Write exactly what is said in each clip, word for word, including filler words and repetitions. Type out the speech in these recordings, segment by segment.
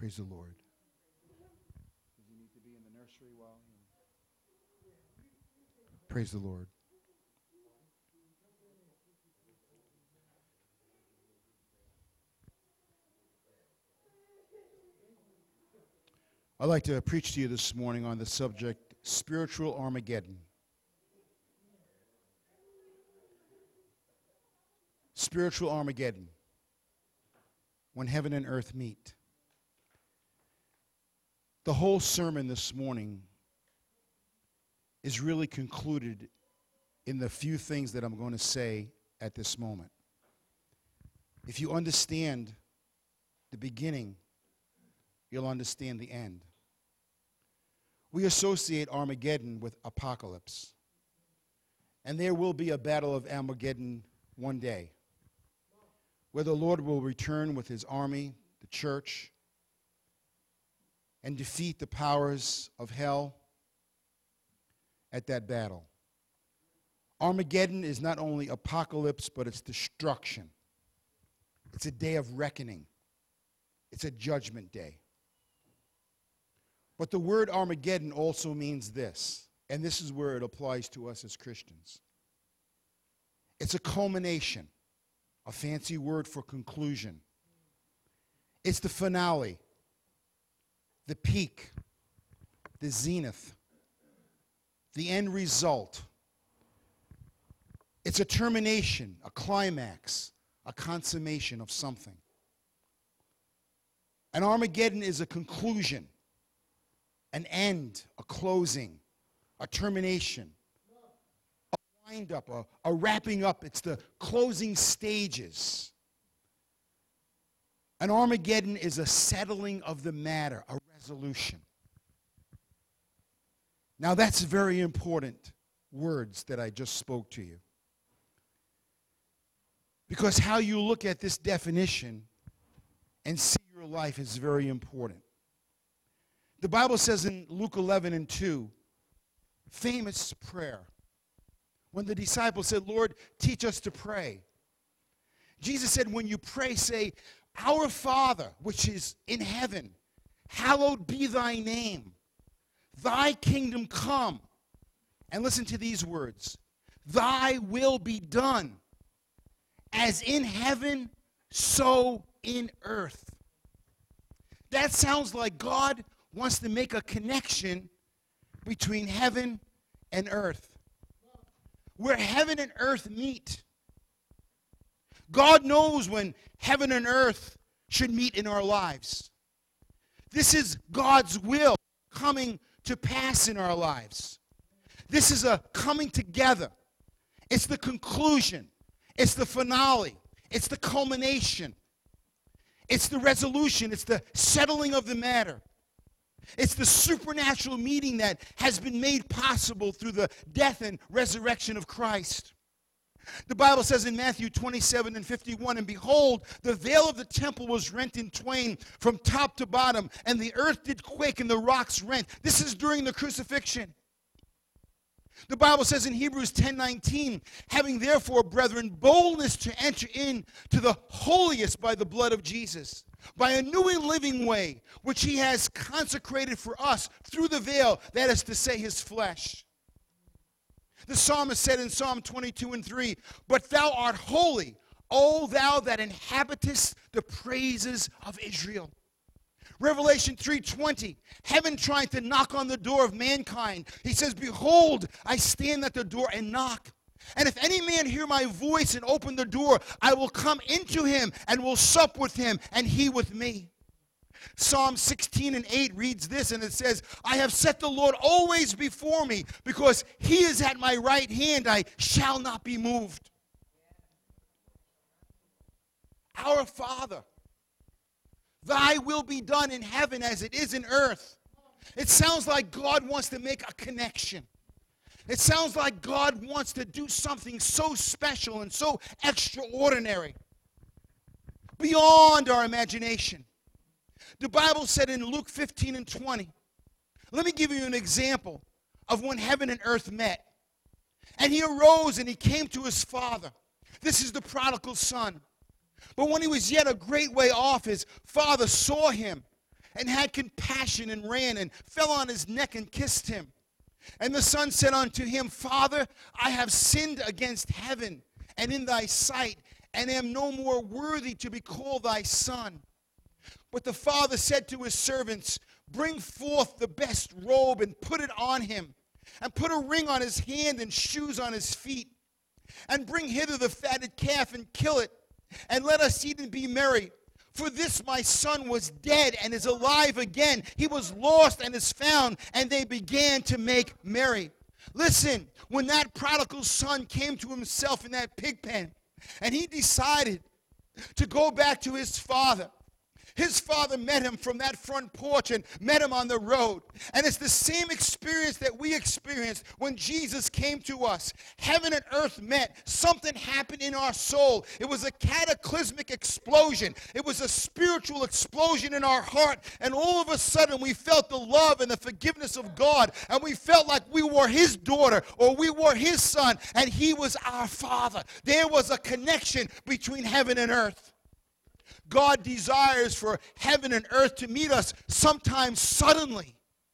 Praise the Lord. Does he need to be in the nursery while? Praise the Lord. I'd like to preach to you this morning on the subject, spiritual Armageddon. Spiritual Armageddon. When heaven and earth meet. The whole sermon this morning is really concluded in the few things that I'm going to say at this moment. If you understand the beginning, you'll understand the end. We associate Armageddon with apocalypse. And there will be a battle of Armageddon one day, where the Lord will return with his army, the church, and defeat the powers of hell at that battle. Armageddon is not only apocalypse, but it's destruction. It's a day of reckoning. It's a judgment day. But the word Armageddon also means this, and this is where it applies to us as Christians. It's a culmination, a fancy word for conclusion. It's the finale, the peak, the zenith, the end result. It's a termination, a climax, a consummation of something. And Armageddon is a conclusion, an end, a closing, a termination, a wind up, a, a wrapping up. It's the closing stages. An Armageddon is a settling of the matter, a resolution. Now that's very important words that I just spoke to you. Because how you look at this definition and see your life is very important. The Bible says in Luke eleven and two, famous prayer, when the disciples said, Lord, teach us to pray. Jesus said, when you pray, say, Our Father, which is in heaven, hallowed be thy name. Thy kingdom come. And listen to these words. Thy will be done, as in heaven, so in earth. That sounds like God wants to make a connection between heaven and earth. Where heaven and earth meet. God knows when heaven and earth should meet in our lives. This is God's will coming to pass in our lives. This is a coming together. It's the conclusion. It's the finale. It's the culmination. It's the resolution. It's the settling of the matter. It's the supernatural meeting that has been made possible through the death and resurrection of Christ. The Bible says in Matthew twenty-seven and fifty-one, and behold, the veil of the temple was rent in twain from top to bottom, and the earth did quake and the rocks rent. This is during the crucifixion. The Bible says in Hebrews ten nineteen, having therefore, brethren, boldness to enter into the holiest by the blood of Jesus, by a new and living way, which he has consecrated for us through the veil, that is to say, his flesh. The psalmist said in Psalm twenty-two and three, but thou art holy, O thou that inhabitest the praises of Israel. Revelation three twenty, heaven trying to knock on the door of mankind. He says, behold, I stand at the door and knock. And if any man hear my voice and open the door, I will come into him and will sup with him and he with me. Psalm sixteen and eight reads this, and it says, I have set the Lord always before me, because he is at my right hand, I shall not be moved. Our Father, thy will be done in heaven as it is in earth. It sounds like God wants to make a connection. It sounds like God wants to do something so special and so extraordinary, beyond our imagination. The Bible said in Luke fifteen and twenty, let me give you an example of when heaven and earth met. And he arose and he came to his father. This is the prodigal son. But when he was yet a great way off, his father saw him and had compassion and ran and fell on his neck and kissed him. And the son said unto him, Father, I have sinned against heaven and in thy sight, and am no more worthy to be called thy son. But the father said to his servants, Bring forth the best robe and put it on him, and put a ring on his hand and shoes on his feet. And bring hither the fatted calf and kill it, and let us eat and be merry. For this my son was dead and is alive again. He was lost and is found. And they began to make merry. Listen, when that prodigal son came to himself in that pig pen, and he decided to go back to his father, his father met him from that front porch and met him on the road. And it's the same experience that we experienced when Jesus came to us. Heaven and earth met. Something happened in our soul. It was a cataclysmic explosion. It was a spiritual explosion in our heart. And all of a sudden we felt the love and the forgiveness of God. And we felt like we were his daughter or we were his son and he was our father. There was a connection between heaven and earth. God desires for heaven and earth to meet us sometimes suddenly.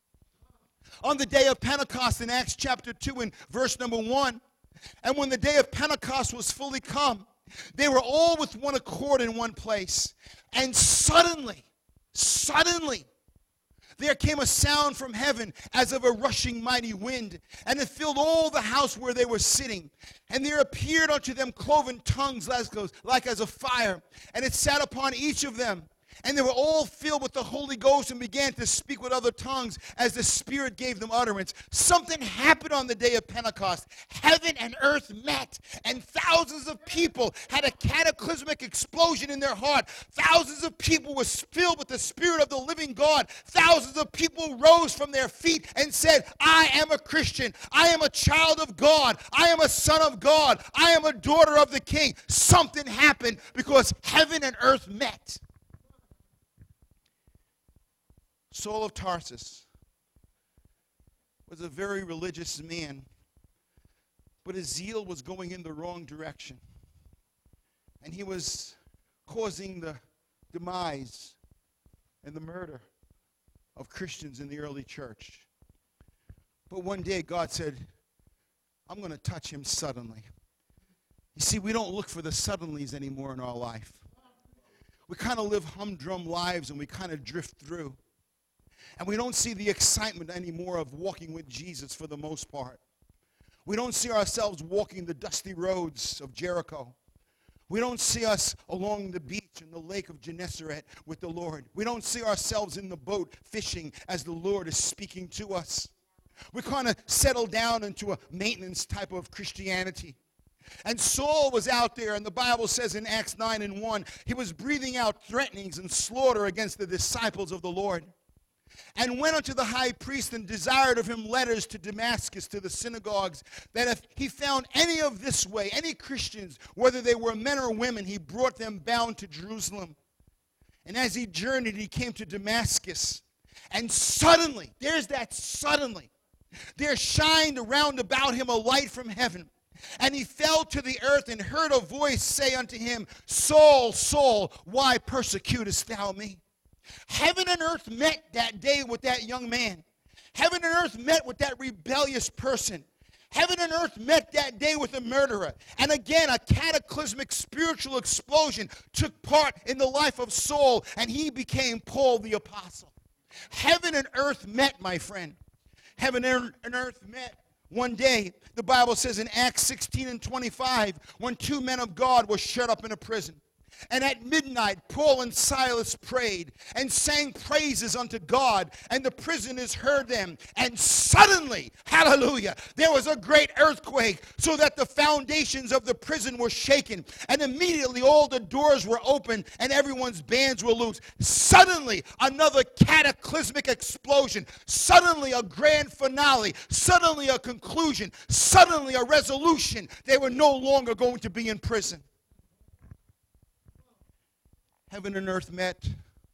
On the day of Pentecost in Acts chapter two and verse number one, and when the day of Pentecost was fully come, they were all with one accord in one place. And suddenly, suddenly, there came a sound from heaven as of a rushing mighty wind, and it filled all the house where they were sitting. And there appeared unto them cloven tongues like as a fire, and it sat upon each of them. And they were all filled with the Holy Ghost and began to speak with other tongues as the Spirit gave them utterance. Something happened on the day of Pentecost. Heaven and earth met, and thousands of people had a cataclysmic explosion in their heart. Thousands of people were filled with the Spirit of the living God. Thousands of people rose from their feet and said, I am a Christian. I am a child of God. I am a son of God. I am a daughter of the King. Something happened because heaven and earth met. Saul of Tarsus was a very religious man, but his zeal was going in the wrong direction. And he was causing the demise and the murder of Christians in the early church. But one day God said, I'm going to touch him suddenly. You see, we don't look for the suddenlies anymore in our life. We kind of live humdrum lives and we kind of drift through. And we don't see the excitement anymore of walking with Jesus for the most part. We don't see ourselves walking the dusty roads of Jericho. We don't see us along the beach in the lake of Gennesaret with the Lord. We don't see ourselves in the boat fishing as the Lord is speaking to us. We kind of settle down into a maintenance type of Christianity. And Saul was out there, and the Bible says in Acts nine and one, he was breathing out threatenings and slaughter against the disciples of the Lord. And went unto the high priest and desired of him letters to Damascus, to the synagogues, that if he found any of this way, any Christians, whether they were men or women, he brought them bound to Jerusalem. And as he journeyed, he came to Damascus. And suddenly, there's that suddenly, there shined around about him a light from heaven. And he fell to the earth and heard a voice say unto him, Saul, Saul, why persecutest thou me? Heaven and earth met that day with that young man. Heaven and earth met with that rebellious person. Heaven and earth met that day with a murderer. And again, a cataclysmic spiritual explosion took part in the life of Saul, and he became Paul the Apostle. Heaven and earth met, my friend. Heaven and earth met one day. The Bible says in Acts sixteen and twenty-five, when two men of God were shut up in a prison. And at midnight, Paul and Silas prayed and sang praises unto God, and the prisoners heard them. And suddenly, hallelujah, there was a great earthquake, so that the foundations of the prison were shaken. And immediately all the doors were open, and everyone's bands were loose. Suddenly, another cataclysmic explosion. Suddenly, a grand finale. Suddenly, a conclusion. Suddenly, a resolution. They were no longer going to be in prison. Heaven and earth met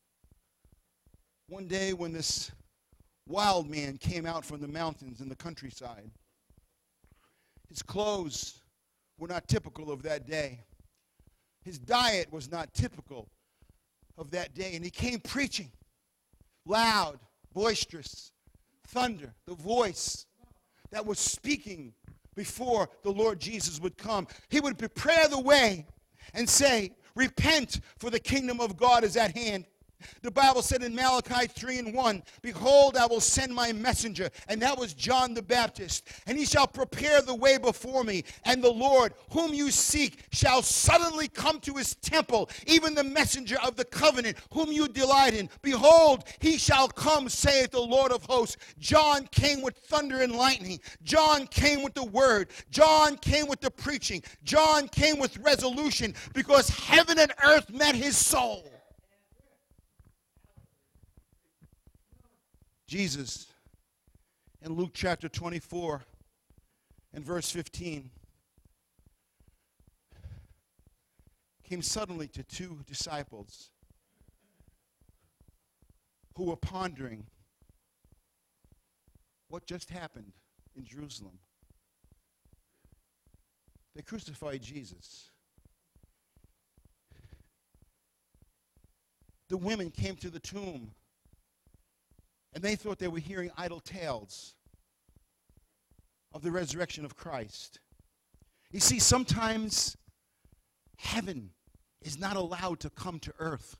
one day when this wild man came out from the mountains in the countryside. His clothes were not typical of that day. His diet was not typical of that day. And he came preaching loud, boisterous thunder, the voice that was speaking before the Lord Jesus would come. He would prepare the way and say, repent, for the kingdom of God is at hand. The Bible said in Malachi three and one, behold, I will send my messenger. And that was John the Baptist. And he shall prepare the way before me. And the Lord, whom you seek, shall suddenly come to his temple. Even the messenger of the covenant, whom you delight in. Behold, he shall come, saith the Lord of hosts. John came with thunder and lightning. John came with the word. John came with the preaching. John came with resolution, because heaven and earth met his soul. Jesus, in Luke chapter twenty-four and verse fifteen, came suddenly to two disciples who were pondering what just happened in Jerusalem. They crucified Jesus. The women came to the tomb, and they thought they were hearing idle tales of the resurrection of Christ. You see, sometimes heaven is not allowed to come to earth.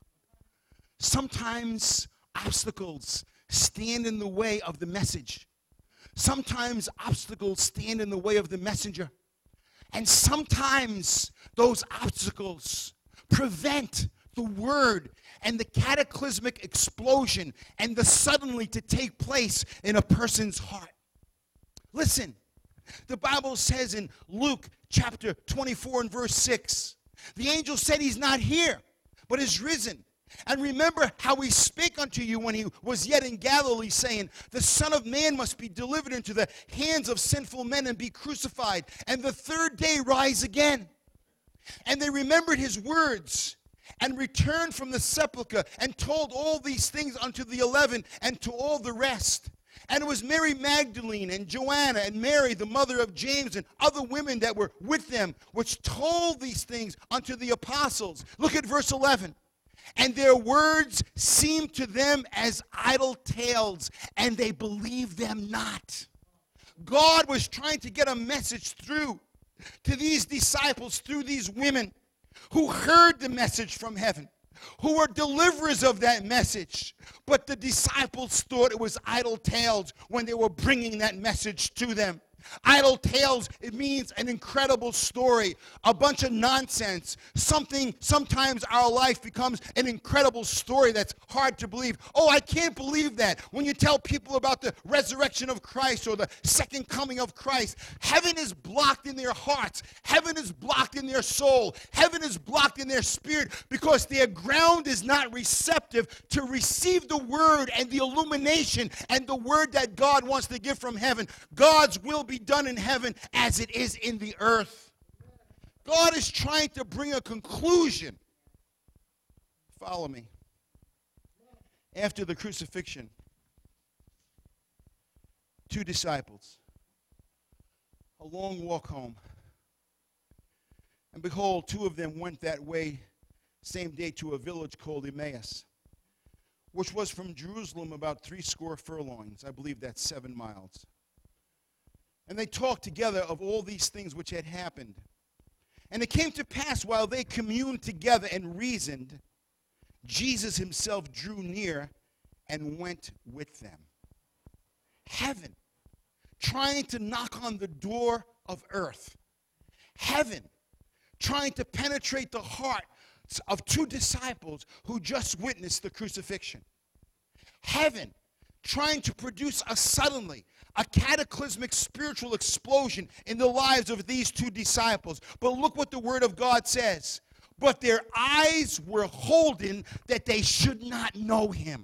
Sometimes obstacles stand in the way of the message. Sometimes obstacles stand in the way of the messenger. And sometimes those obstacles prevent the word and the cataclysmic explosion and the suddenly to take place in a person's heart. Listen, the Bible says in Luke chapter twenty-four and verse six, the angel said he's not here, but is risen. And remember how he spake unto you when he was yet in Galilee, saying, the Son of Man must be delivered into the hands of sinful men and be crucified, and the third day rise again. And they remembered his words, and returned from the sepulchre, and told all these things unto the eleven, and to all the rest. And it was Mary Magdalene, and Joanna, and Mary, the mother of James, and other women that were with them, which told these things unto the apostles. Look at verse eleven. And their words seemed to them as idle tales, and they believed them not. God was trying to get a message through to these disciples through these women who heard the message from heaven, who were deliverers of that message. But the disciples thought it was idle tales when they were bringing that message to them. Idle tales, it means an incredible story, a bunch of nonsense, something. Sometimes our life becomes an incredible story that's hard to believe. Oh, I can't believe that. When you tell people about the resurrection of Christ or the second coming of Christ, heaven is blocked in their hearts. Heaven is blocked in their soul. Heaven is blocked in their spirit because their ground is not receptive to receive the word and the illumination and the word that God wants to give from heaven. God's will be done in heaven as it is in the earth. God is trying to bring a conclusion. Follow me. After the crucifixion, two disciples, a long walk home. And behold, two of them went that way same day to a village called Emmaus, which was from Jerusalem about three score furlongs. I believe that's seven miles. And they talked together of all these things which had happened. And it came to pass while they communed together and reasoned, Jesus himself drew near and went with them. Heaven, trying to knock on the door of earth. Heaven, trying to penetrate the heart of two disciples who just witnessed the crucifixion. Heaven, trying to produce a suddenly, a cataclysmic spiritual explosion in the lives of these two disciples. But look what the word of God says. But their eyes were holden that they should not know him.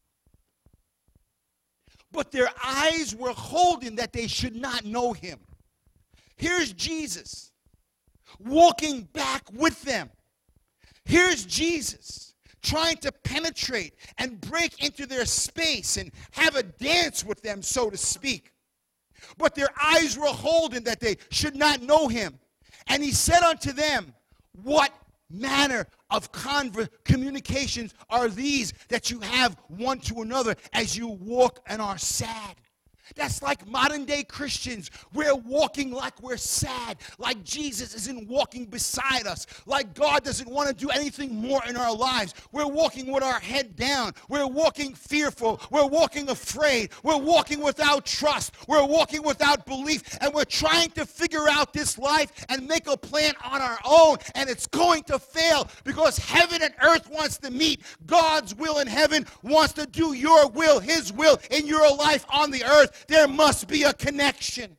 But their eyes were holden that they should not know him. Here's Jesus walking back with them. Here's Jesus trying to penetrate and break into their space and have a dance with them, so to speak. But their eyes were holden that they should not know him. And he said unto them, what manner of conver- communications are these that you have one to another as you walk and are sad? That's like modern day Christians. We're walking like we're sad, like Jesus isn't walking beside us, like God doesn't want to do anything more in our lives. We're walking with our head down. We're walking fearful. We're walking afraid. We're walking without trust. We're walking without belief. And we're trying to figure out this life and make a plan on our own. And it's going to fail because heaven and earth wants to meet. God's will in heaven wants to do your will, his will in your life on the earth. There must be a connection.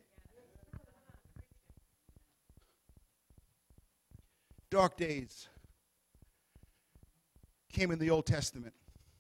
Dark days came in the Old Testament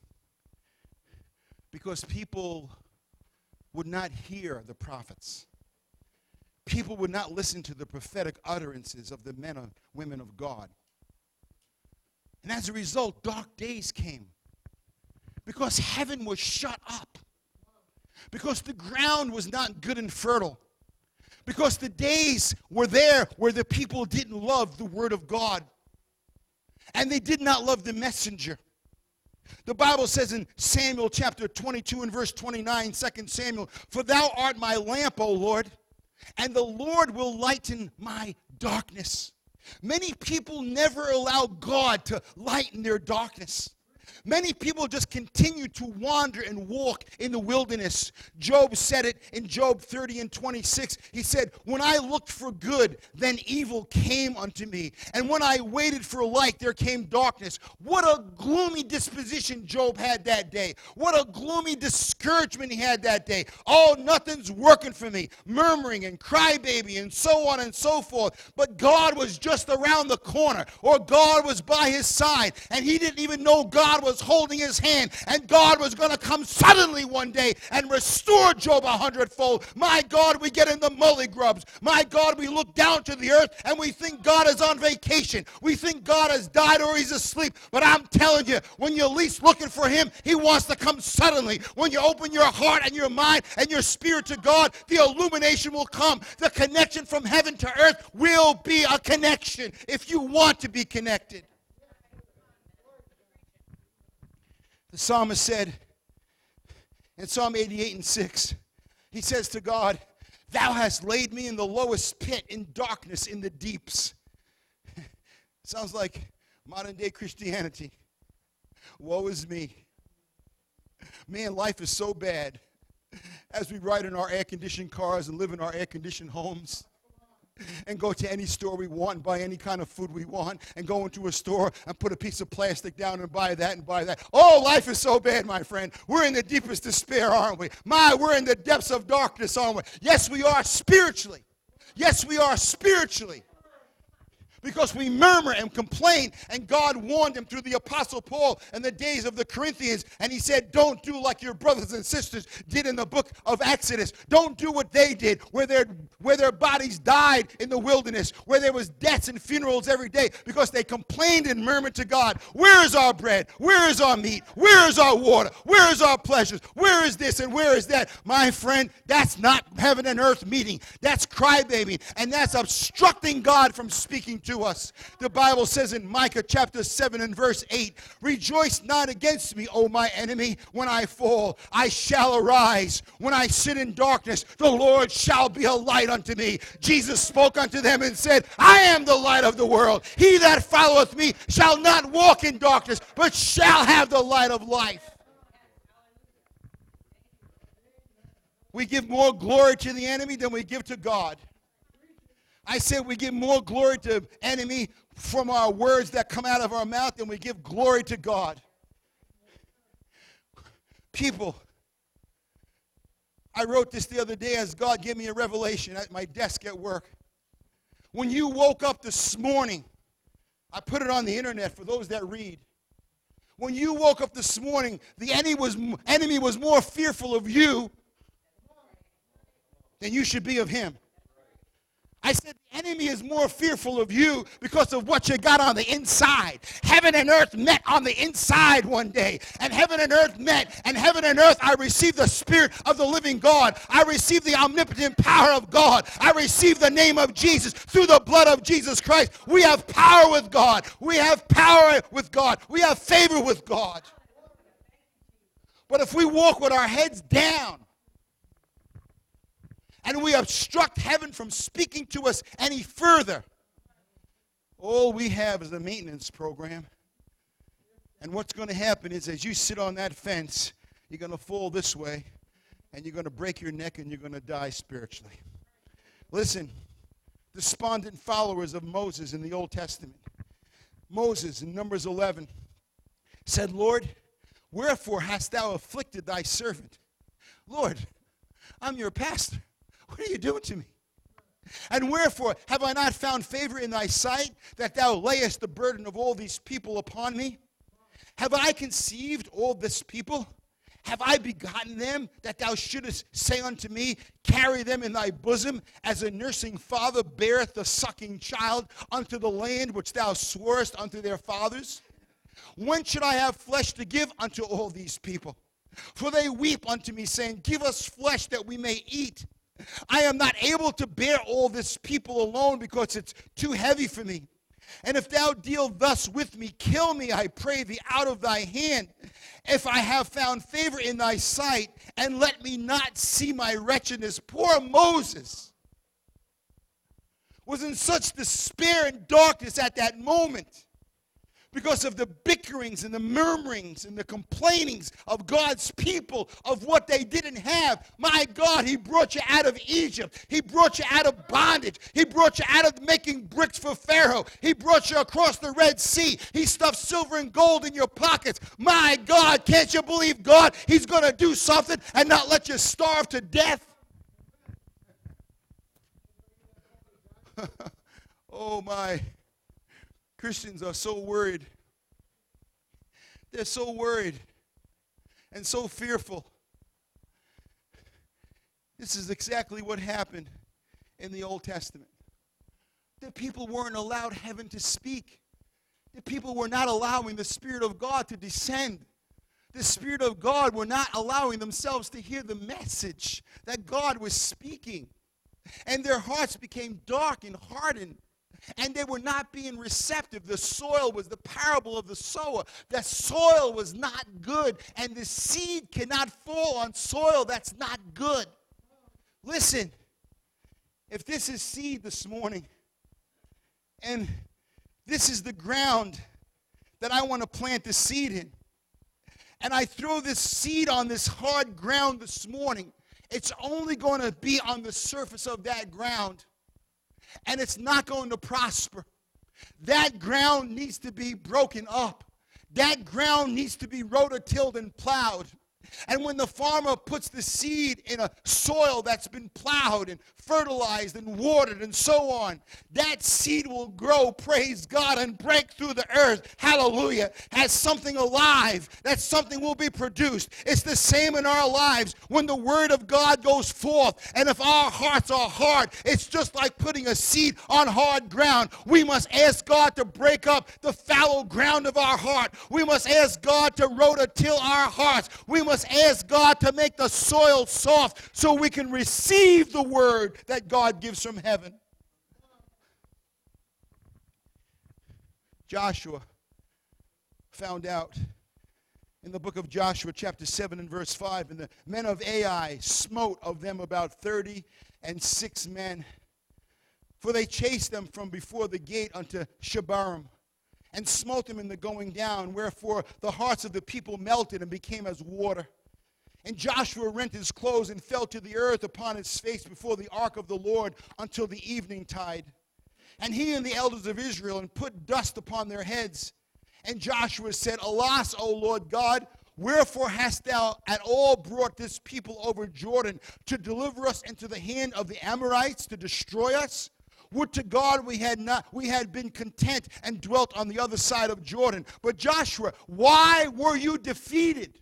because people would not hear the prophets. People would not listen to the prophetic utterances of the men and women of God. And as a result, dark days came because heaven was shut up. Because the ground was not good and fertile. Because the days were there where the people didn't love the word of God. And they did not love the messenger. The Bible says in Samuel chapter twenty-two and verse twenty-nine, Second Samuel, "For thou art my lamp, O Lord, and the Lord will lighten my darkness." Many people never allow God to lighten their darkness. Many people just continue to wander and walk in the wilderness. Job said it in Job thirty and twenty-six. He said, "When I looked for good, then evil came unto me. And when I waited for light, there came darkness." What a gloomy disposition Job had that day. What a gloomy discouragement he had that day. Oh, nothing's working for me. Murmuring and crybaby and so on and so forth. But God was just around the corner, or God was by his side, and he didn't even know God was holding his hand, and God was going to come suddenly one day and restore Job a hundredfold. My God, we get in the mully grubs. My God, we look down to the earth and we think God is on vacation. We think God has died or he's asleep. But I'm telling you, when you're least looking for him, he wants to come suddenly. When you open your heart and your mind and your spirit to God, the illumination will come. The connection from heaven to earth will be a connection if you want to be connected. The psalmist said in Psalm eighty-eight and six, he says to God, "Thou hast laid me in the lowest pit, in darkness, in the deeps." Sounds like modern day Christianity. Woe is me. Man, life is so bad. As we ride in our air-conditioned cars and live in our air-conditioned homes, and go to any store we want and buy any kind of food we want, and go into a store and put a piece of plastic down and buy that and buy that. Oh, life is so bad, my friend. We're in the deepest despair, aren't we? My, we're in the depths of darkness, aren't we? Yes, we are spiritually. Yes, we are spiritually. Because we murmur and complain, and God warned him through the Apostle Paul in the days of the Corinthians, and he said, don't do like your brothers and sisters did in the book of Exodus. Don't do what they did, where their, where their bodies died in the wilderness, where there was deaths and funerals every day, because they complained and murmured to God. Where is our bread? Where is our meat? Where is our water? Where is our pleasures? Where is this and where is that? My friend, that's not heaven and earth meeting. That's crybaby, and that's obstructing God from speaking to us. The Bible says in Micah chapter seven and verse eight, "Rejoice not against me, O my enemy, when I fall. I shall arise. When I sit in darkness, the Lord shall be a light unto me." Jesus spoke unto them and said, "I am the light of the world. He that followeth me shall not walk in darkness, but shall have the light of life." We give more glory to the enemy than we give to God. I said we give more glory to enemy from our words that come out of our mouth than we give glory to God. People, I wrote this the other day as God gave me a revelation at my desk at work. When you woke up this morning, I put it on the internet for those that read. When you woke up this morning, the enemy was, enemy was more fearful of you than you should be of him. I said the enemy is more fearful of you because of what you got on the inside. Heaven and earth met on the inside one day. And heaven and earth met. And heaven and earth, I received the Spirit of the living God. I received the omnipotent power of God. I received the name of Jesus through the blood of Jesus Christ. We have power with God. We have power with God. We have favor with God. But if we walk with our heads down, and we obstruct heaven from speaking to us any further, all we have is a maintenance program. And what's going to happen is as you sit on that fence, you're going to fall this way, and you're going to break your neck, and you're going to die spiritually. Listen, despondent followers of Moses in the Old Testament. Moses in Numbers eleven said, Lord, wherefore hast thou afflicted thy servant? Lord, I'm your pastor. What are you doing to me? And wherefore have I not found favor in thy sight, that thou layest the burden of all these people upon me? Have I conceived all this people? Have I begotten them, that thou shouldest say unto me, carry them in thy bosom, as a nursing father beareth the sucking child unto the land which thou swarest unto their fathers? When should I have flesh to give unto all these people? For they weep unto me, saying, give us flesh that we may eat. I am not able to bear all this people alone, because it's too heavy for me. And if thou deal thus with me, kill me, I pray thee, out of thy hand, if I have found favor in thy sight, and let me not see my wretchedness. Poor Moses was in such despair and darkness at that moment, because of the bickerings and the murmurings and the complainings of God's people of what they didn't have. My God, he brought you out of Egypt. He brought you out of bondage. He brought you out of making bricks for Pharaoh. He brought you across the Red Sea. He stuffed silver and gold in your pockets. My God, can't you believe God? He's going to do something and not let you starve to death. Oh my. Christians are so worried. They're so worried and so fearful. This is exactly what happened in the Old Testament. The people weren't allowed heaven to speak. The people were not allowing the Spirit of God to descend. The Spirit of God were not allowing themselves to hear the message that God was speaking. And their hearts became dark and hardened. And they were not being receptive. The soil was the parable of the sower. The soil was not good. And the seed cannot fall on soil that's not good. Listen, if this is seed this morning, and this is the ground that I want to plant the seed in, and I throw this seed on this hard ground this morning, it's only going to be on the surface of that ground. And it's not going to prosper. That ground needs to be broken up. That ground needs to be rototilled and plowed. And when the farmer puts the seed in a soil that's been plowed and fertilized and watered and so on, that seed will grow, praise God, and break through the earth, hallelujah, as something alive. That something will be produced. It's the same in our lives when the word of God goes forth. And if our hearts are hard, it's just like putting a seed on hard ground. We must ask God to break up the fallow ground of our heart. We must ask God to rototill our hearts. We must ask God to make the soil soft so we can receive the word that God gives from heaven. Joshua found out in the book of Joshua, chapter seven and verse five, and the men of Ai smote of them about thirty and six men, for they chased them from before the gate unto Shebarim, and smote them in the going down, wherefore the hearts of the people melted and became as water. And Joshua rent his clothes and fell to the earth upon his face before the ark of the Lord until the evening tide. And he and the elders of Israel and put dust upon their heads. And Joshua said, Alas, O Lord God, wherefore hast thou at all brought this people over Jordan to deliver us into the hand of the Amorites to destroy us? Would to God we had not we had been content and dwelt on the other side of Jordan. But Joshua, why were you defeated?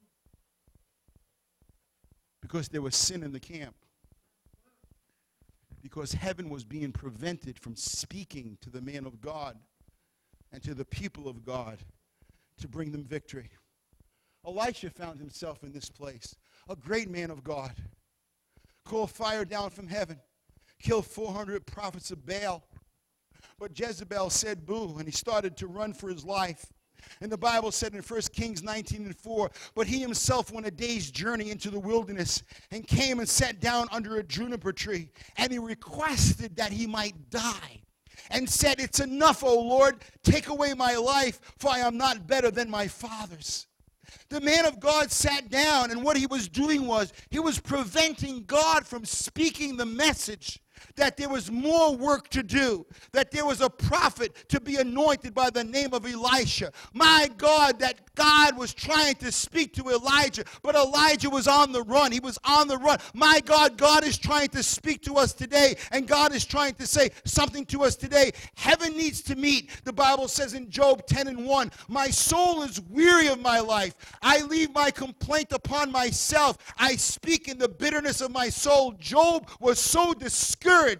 Because there was sin in the camp. because heaven was being prevented from speaking to the man of God and to the people of God to bring them victory. Elisha found himself in this place, a great man of God. Called fire down from heaven, killed four hundred prophets of Baal. But Jezebel said boo, and he started to run for his life. And the Bible said in First Kings nineteen and four, but he himself went a day's journey into the wilderness and came and sat down under a juniper tree. And he requested that he might die and said, it's enough, O Lord, take away my life, for I am not better than my fathers. The man of God sat down, and what he was doing was he was preventing God from speaking the message that there was more work to do, that there was a prophet to be anointed by the name of Elisha. My God, that God was trying to speak to Elijah, but Elijah was on the run. He was on the run. My God, God is trying to speak to us today, and God is trying to say something to us today. Heaven needs to meet. The Bible says in Job ten and one, my soul is weary of my life. I leave my complaint upon myself. I speak in the bitterness of my soul. Job was so discouraged.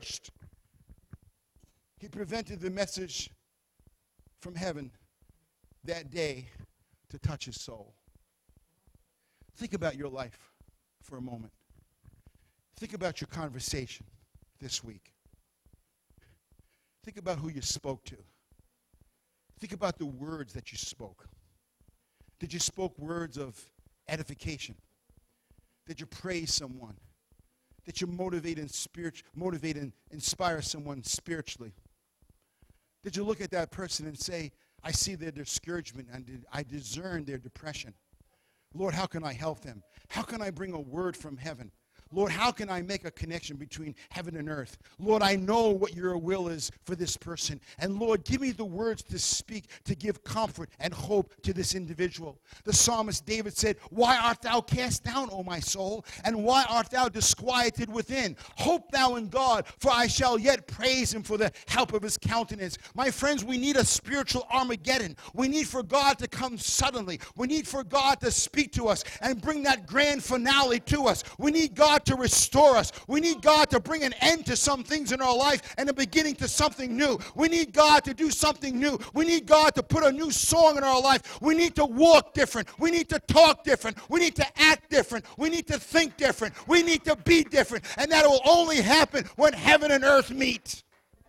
He prevented the message from heaven that day to touch his soul. Think about your life for a moment. Think about your conversation this week. Think about who you spoke to. Think about the words that you spoke. Did you spoke words of edification? Did you praise someone? Did you motivate and spirit, motivate and inspire someone spiritually? Did you look at that person and say, I see their discouragement and I discern their depression. Lord, how can I help them? How can I bring a word from heaven? Lord, how can I make a connection between heaven and earth? Lord, I know what your will is for this person. And Lord, give me the words to speak to give comfort and hope to this individual. The psalmist David said, why art thou cast down, O my soul? And why art thou disquieted within? Hope thou in God, for I shall yet praise him for the help of his countenance. My friends, we need a spiritual Armageddon. We need for God to come suddenly. We need for God to speak to us and bring that grand finale to us. We need God to restore us. We need God to bring an end to some things in our life and a beginning to something new. We need God to do something new. We need God to put a new song in our life. We need to walk different. We need to talk different. We need to act different. We need to think different. We need to be different. And that will only happen when heaven and earth meet.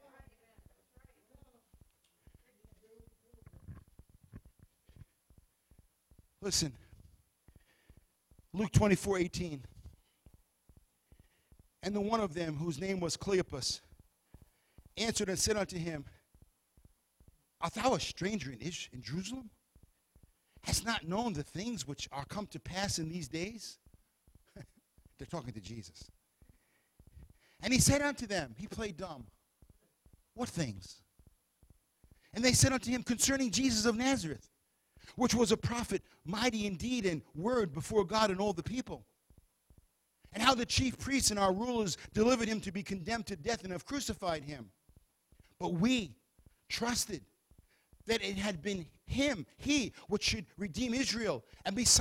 Listen, Luke twenty-four eighteen. And the one of them, whose name was Cleopas, answered and said unto him, art thou a stranger in, Ish- in Jerusalem? Hast not known the things which are come to pass in these days? They're talking to Jesus. And he said unto them, he played dumb. What things? And they said unto him, concerning Jesus of Nazareth, which was a prophet, mighty in deed and word before God and all the people. And how the chief priests and our rulers delivered him to be condemned to death and have crucified him. But we trusted that it had been him, he, which should redeem Israel. And besides,